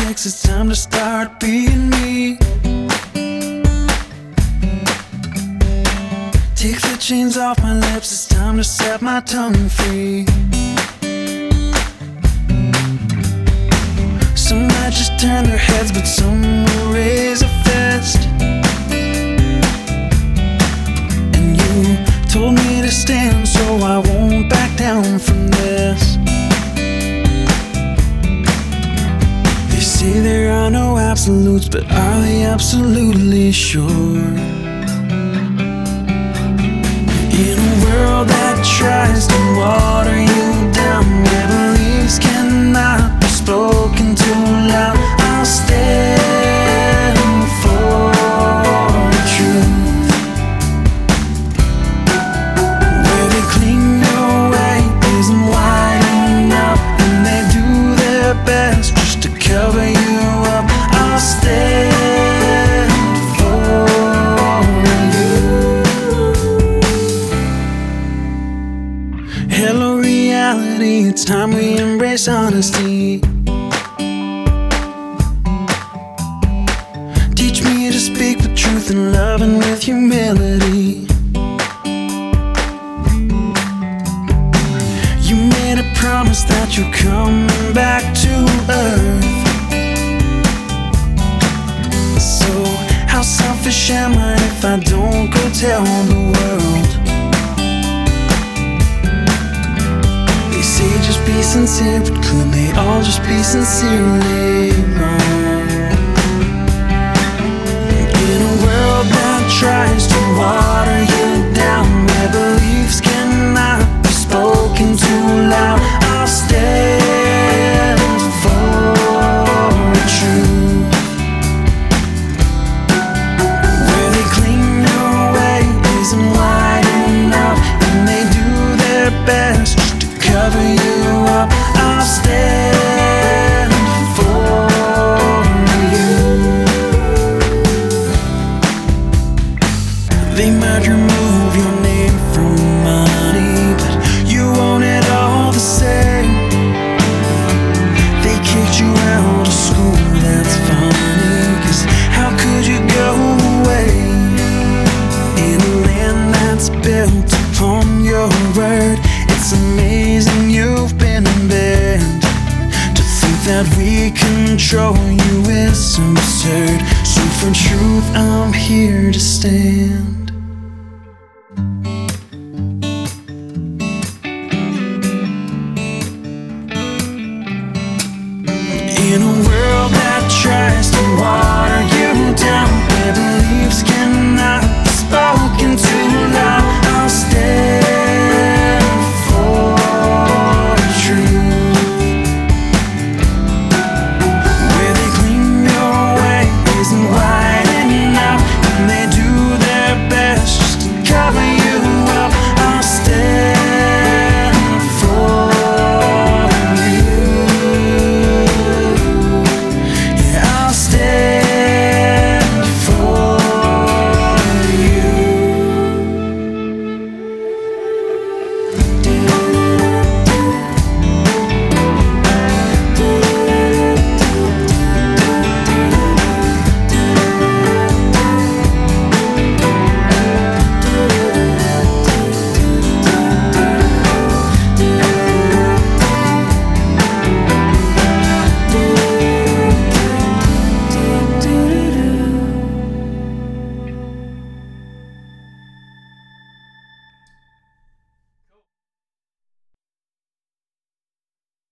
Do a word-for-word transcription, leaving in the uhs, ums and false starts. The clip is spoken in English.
next, it's time to start being me. Take the chains off my lips, it's time to set my tongue free. Some might just turn their heads, but some will raise a fist. And you told me to stand, so I won't back down from this. They say there are no absolutes, but are they absolutely sure? In a world that tries to water you down, where beliefs cannot be spoken too loud, I'll stand for the truth. Where they cling your way isn't wide enough, and they do their best just to cover you up, I'll stand for you. Hello reality, it's time we embrace honesty. Teach me to speak with truth and love and with humility. You made a promise that you're coming back to earth. So how selfish am I if I don't go tell the world? They say just be sincere, but could they all just be sincerely wrong? In a world that tries to water you down, where beliefs cannot be spoken too loud, I'll stand for the truth. Where they cling your way isn't wide enough, and they do their best just to cover you up, I'll stand for you. They might remove your name from money, but you want it all the same. They kicked you out of school, that's funny, 'cause how could you go away in a land that's built upon your word? It's amazing you've been banned. To think that we control you is absurd. So for truth I'm here to stand.